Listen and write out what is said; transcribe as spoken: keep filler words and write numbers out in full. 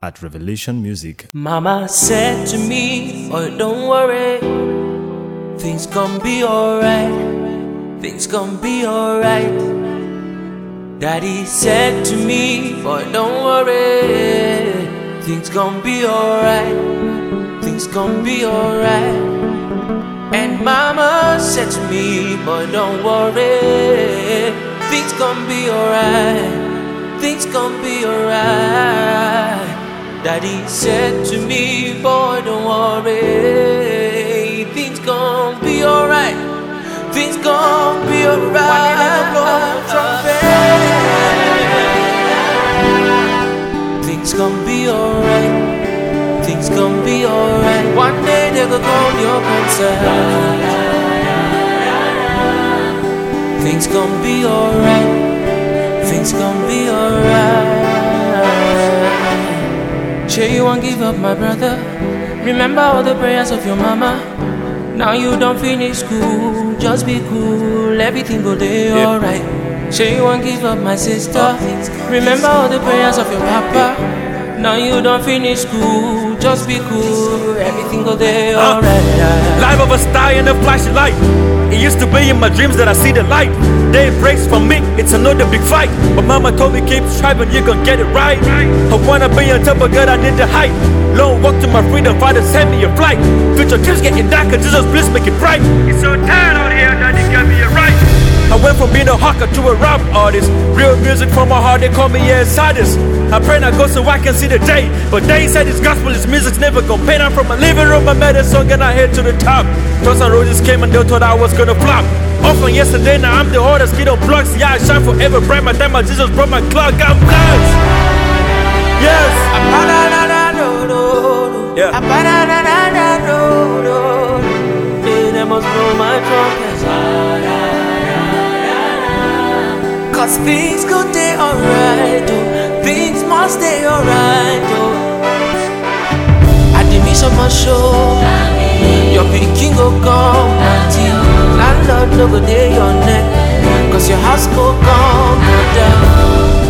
at Revelation Music. Mama said to me, oh, don't worry, things gon' be alright, things gon' be alright. Daddy said to me, boy, don't worry, things gon' be alright, things gon' be alright. And Mama said to me, boy, don't worry, things gon' be alright, things gon' be alright. Daddy said to me, boy, don't worry, things gon' be alright, things gon' be alright. Things gon' be alright, things gon' be alright. One day they go call your concert. Things gon' be alright, things gon' be alright. Sure you won't give up, my brother. Remember all the prayers of your mama. Now you don't finish school, just be cool, everything go there alright. Sure you won't give up, my sister. Remember all the prayers of your papa. Now you don't finish school, just be cool, everything go there alright. uh, Life of a star in a flashing light. It used to be in my dreams that I see the light. Day breaks for me, it's another big fight. But mama told me keep striving, you're gonna get it right. I wanna be on top of God, I need the height. Long walk to my freedom, Father send me a flight. Future keeps getting darker, Jesus please make it bright. It's so tired out here, Daddy gave me a right. I went from being a hawker to a rap artist. Real music from my heart, they call me a saddest. I pray not go so I can see the day. But they say this gospel, this music's never gonna pay. I'm from my living room, I made a song and I head to the top. Thoughts and roses came and they thought I was gonna flop. Off on yesterday, now I'm the hardest kid on blocks. Yeah, I shine forever bright, my time, my Jesus brought my clock. I'm blessed. Yes. Yeah. They must blow my trumpet. Cause things go stay alright, oh. Things must stay alright, oh. At the mission must show, your big king go come until landlord no go day your neck. Cause your house go come go down.